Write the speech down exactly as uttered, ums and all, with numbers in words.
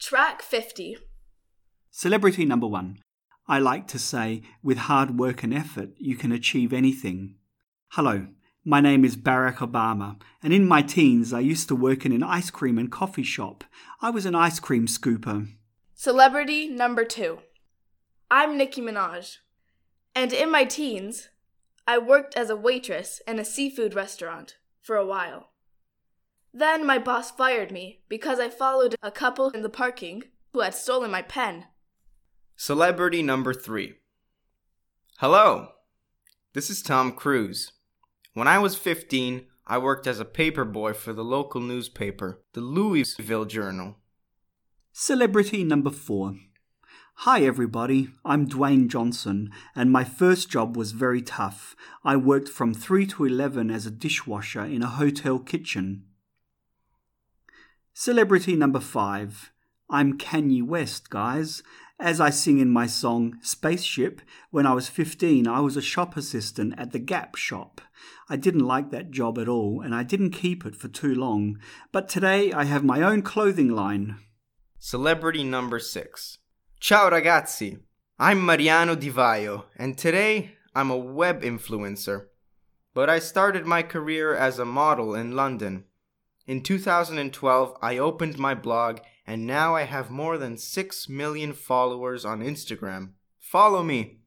Track fifty. Celebrity number one. I like to say, with hard work and effort, you can achieve anything. Hello, my name is Barack Obama, and in my teens I used to work in an ice cream and coffee shop. I was an ice cream scooper. Celebrity number two. I'm Nicki Minaj, and in my teens, I worked as a waitress in a seafood restaurant for a while. Then my boss fired me because I followed a couple in the parking who had stolen my pen. Celebrity number three. Hello, this is Tom Cruise. When I was fifteen, I worked as a paperboy for the local newspaper, the Louisville Journal. Celebrity number four. Hi everybody, I'm Dwayne Johnson, and my first job was very tough. I worked from three to eleven as a dishwasher in a hotel kitchen. Celebrity number five. I'm Kanye West, guys. As I sing in my song Spaceship, when I was fifteen, I was a shop assistant at the Gap shop. I didn't like that job at all, and I didn't keep it for too long. But today I have my own clothing line. Celebrity number six. Ciao ragazzi, I'm Mariano Di Vaio, and today I'm a web influencer. But I started my career as a model in London. In two thousand twelve, I opened my blog, and now I have more than six million followers on Instagram. Follow me!